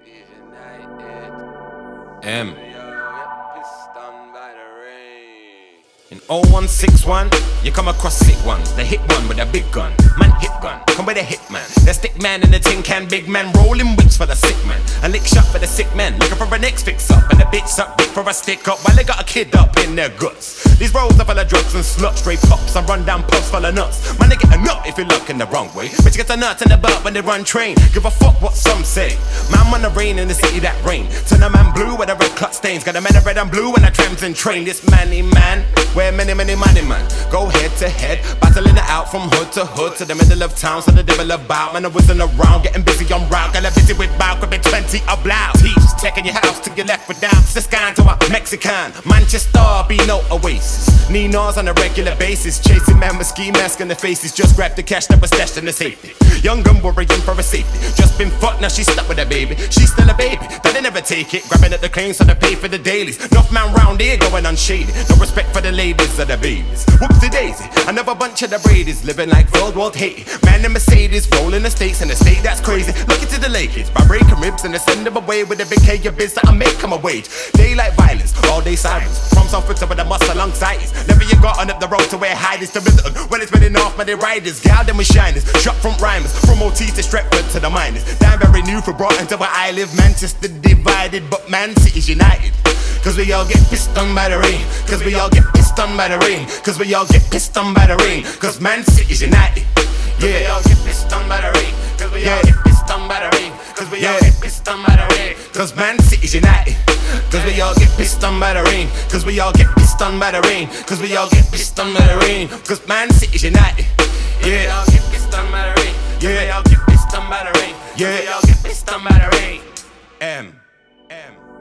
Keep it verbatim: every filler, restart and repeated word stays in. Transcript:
Cities United. M. Stung by the rain. In oh one six one, you come across sick ones. The hit one with a big gun, man hit gun. Come with a hit man. The stick man in the tin can, big man rolling whips for the sick man. A lick shot for the sick man, looking for a next fix up. And the bitch suck dick for a stick up while they got a kid up in their guts. These rolls are full of drugs and sluts, straight pops and run down puffs full of nuts. Man, they get a nut if you look in the wrong way. But you get a nut in the butt when they run train. Give a fuck what some say. Man, wanna rain in the city that rain. Turn a man blue with a red clot stains. Got a man of red and blue when I trams and train. This manny man, where many, many money man. Go head to head, battling it out from hood to hood to the middle of town. So the devil about, man, I wasn't around, getting busy on route. Got a busy with bout, gripping twenty a blouse. Teeps taking your house to your left with down. This guy to a Mexican, Manchester, be no oasis. Ninos on a regular basis, chasing man with ski mask in the faces. Just grab the cash that was stashed in the safety. Young gun worrying for a safety. Just been fucked, now she's stuck with a baby. She's still a baby, that they never take it. Grabbing at the claims so they pay for the dailies. Enough man round here going unshaded. No respect for the ladies or the babies. Whoopsie daisy, another bunch of the Brady's living like World War Haiti. Man in Mercedes, rolling the states in a state that's crazy. Look into the Lakers, by breaking ribs and they send them away with a big K of biz that I make come a wage. Daylight violence, all day sirens. From South Africa with a muscle alongside us. Never you got on up the road to where hide is to visit. When it's been enough, man, they riders. Gal them with shiners, shot from rhymers. From O T to Stretford to the miners. Damn very new for brought into where I live. Manchester divided, but Man City's united. Cause we all get pissed on by the rain. Cause we all get pissed on by the rain. Cause we all get pissed on by the rain. Cause Man City's united. Yeah, we all get pissed on by the rain. Cause we all get pissed on by the rain. Cause we all get pissed on by the rain. Cause Man City's united. Cause we all get pissed on by the rain. Cause we all get pissed on by the rain. Cause we all get pissed on by the rain. Cause Man City's united. Yeah, we all get pissed on by the rain. Yeah, we all get pissed on by the rain. Yeah, we all get pissed on by the rain. M. M.